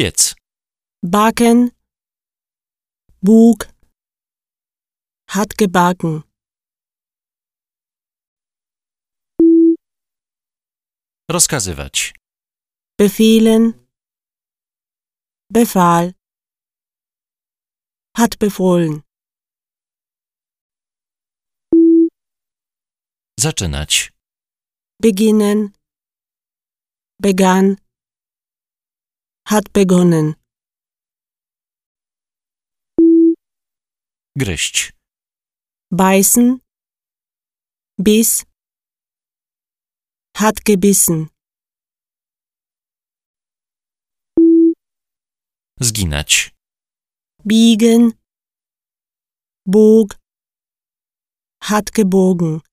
piec. Backen, bug, hat gebacken. Rozkazywać. Befehlen, befahl, hat befohlen. Zaczynać. Beginnen, begann, hat begonnen. Gryźć. Beißen, biss, hat gebissen. Zginać. Biegen, bog, hat gebogen.